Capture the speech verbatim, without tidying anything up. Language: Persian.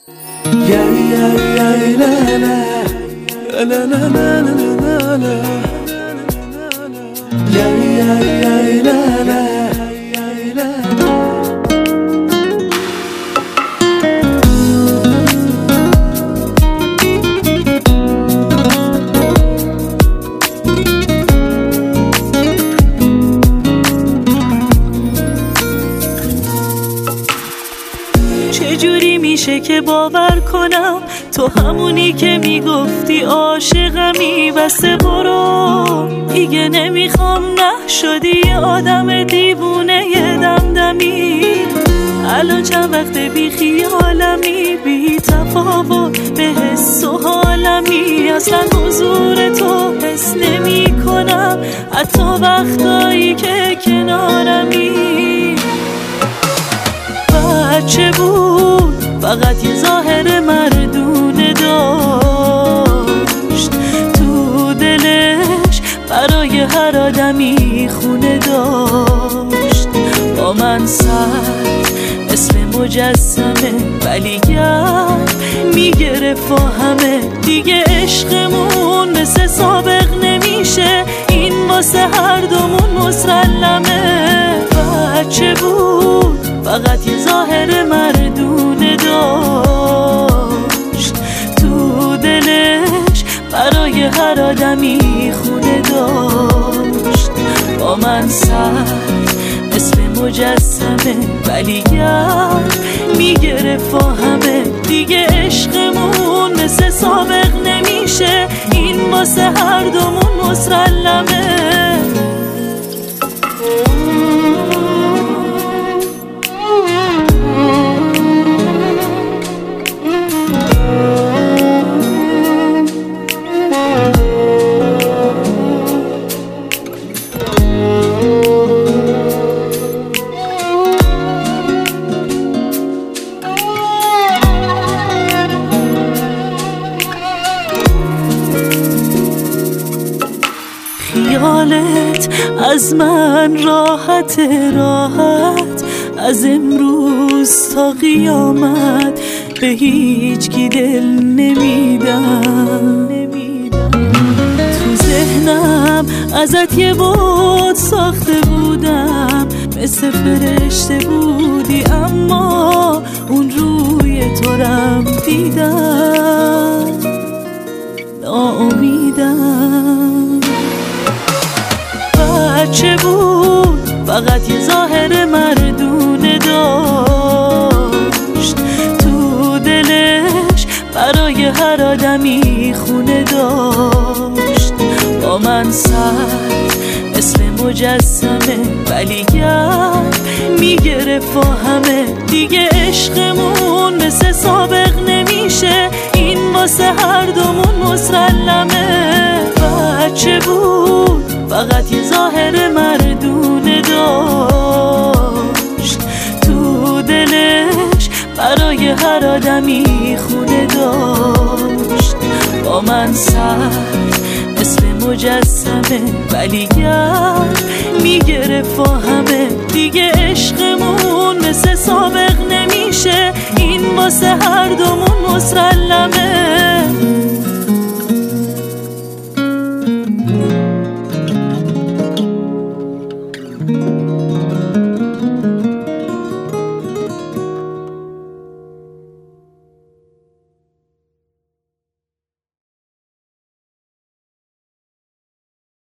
چجوری میشه که باور کنم تو همونی که میگفتی عاشقمی؟ بسته برو دیگه نمیخوام، نه شدی یه آدم دیوونه یه دمدمی. الان چند وقت بی خیالمی، بی تفاوت به حس و حالمی. اصلا حضور تو حس نمی کنم حتی وقتایی که کنارمی. بچه بود فقط یه ظاهر مردونه داشت، تو دلش برای هر آدمی خونه داشت. با من سر اسم مجسمه ولی گرد میگرفت با همه. دیگه عشقمون مثل سابق نمیشه، این واسه هر دومون مسلمه. بچه بود فقط یه ظاهر مردونه داشت، تو دلش برای هر آدمی خونه داشت. با من سر اسم مجسمه ولی گرد میگرفت با همه. دیگه عشقمون مثل سابق نمیشه، این واسه هر دومون مسلمه. خیالت از من راحت راحت، از امروز تا قیامت به هیچ کی دل نمیدم. تو ذهنم ازت یه بود ساخته بودم، مثل فرشته بودی اما اون روی تو رم دیدم، ناامیدم. بچه بود فقط یه ظاهر مردونه داشت، تو دلش برای هر آدمی خونه داشت. با من سر اسم مجسمه ولی گرد میگرفت با همه. دیگه عشقمون مثل سابق نمیشه، این واسه هر دومون مسلمه. بچه بود فقط یه ظاهر مردونه داشت، تو دلش برای هر آدمی خونه داشت. با من سر اسم مجسمه ولی گرد میگرفت با همه. دیگه عشقمون مثل سابق نمیشه، این واسه هر